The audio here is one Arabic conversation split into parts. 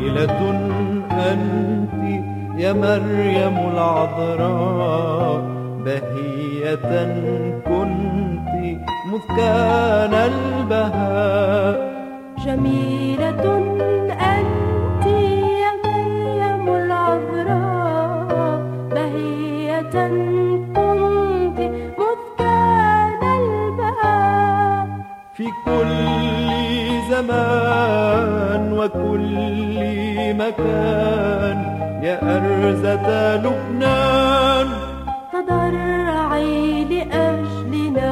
جميلة أنت يا مريم العذراء، بهية كنت مذ كان البهاء. جميلة أنت يا مريم العذراء، بهية كنت مذ كان البهاء. في كل زمان وكل مكان يا أرزة لبنان، تضرعي لأجلنا.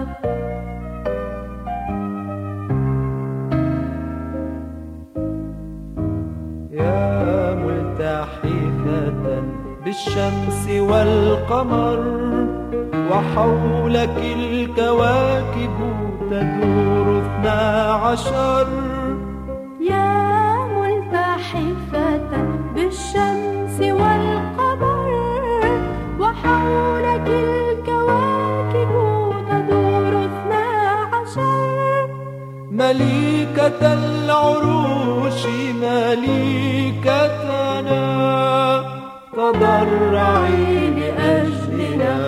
يا ملتحفة بالشمس والقمر، وحولك الكواكب تدور 12. يا ملتحفة بالشمس والقمر، وحولك الكواكب تدور 12. مليكة العروش مليكتنا، تضرعي لأجلنا.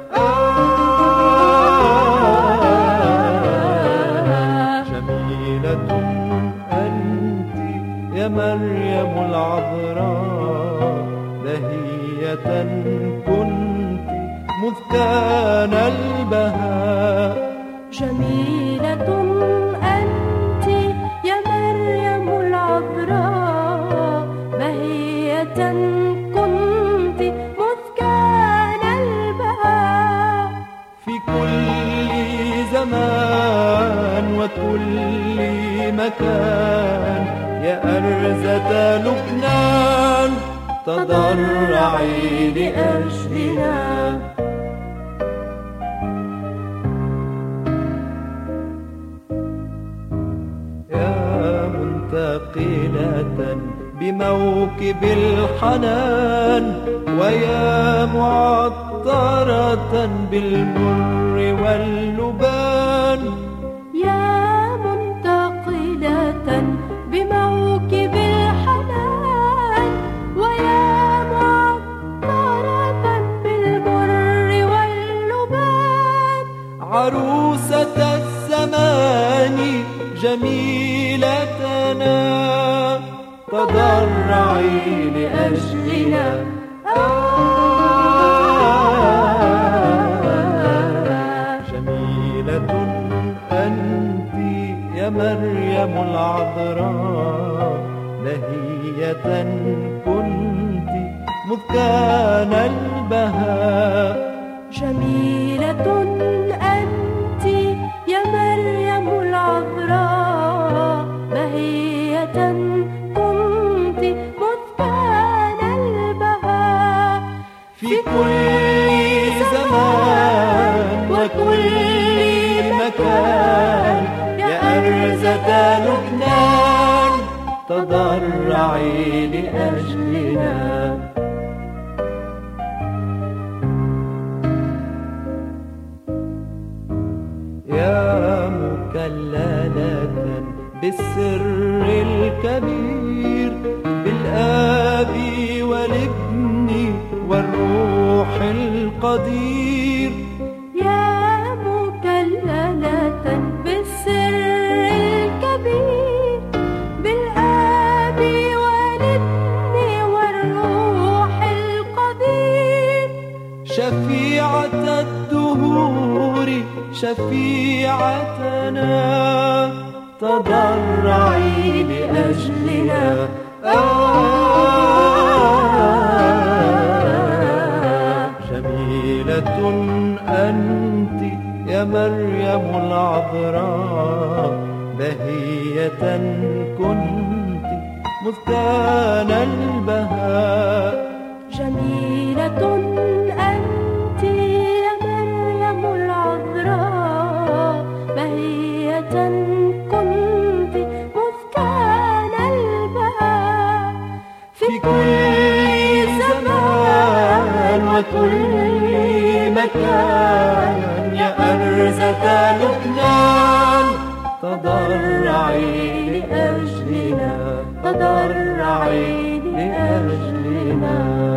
جميلة أنت يا مريم العذراء، بهية كنت مذ كان البهاء. جميلة أنت يا مريم العذراء، بهية كنت مذ كان البهاء. في كل زمان وكل مكان يا أرزة لبنان، تضرعي لأجلنا. منتقلة بموكب الحنان، ويا معطرة بالمر واللبان. يا منتقلة بموكب الحنان، ويا معطرة بالمر واللبان. عروسة الزمان جميلتنا، تضرعي لأجلنا. جميلة أنت يا مريم العذراء، بهية كنت مذ كان البهاء. جميلة أنت يا مريم العذراء، بهية كنت مذ كان البهاء. في كل زمان وكل مكان يا أرزة لبنان، تضرعي لأجلنا. يا مكللة بالسر الكبير، بالآب والابن والروح القدير. يا مكللة بالسر الكبير، بالآب والابن والروح القدير. شفيعة الدهور شفيعتنا، تضرعي لأجلنا. جميلة أنت يا مريم العذراء، بهية كنت مذ كان البهاء. جميلة أنت يا مريم العذراء، بهية كنت مذ كان البهاء. في كل زمان وكل مكان يا أرزة لبنان، تضرعي لأجلنا، تضرعي لأجلنا.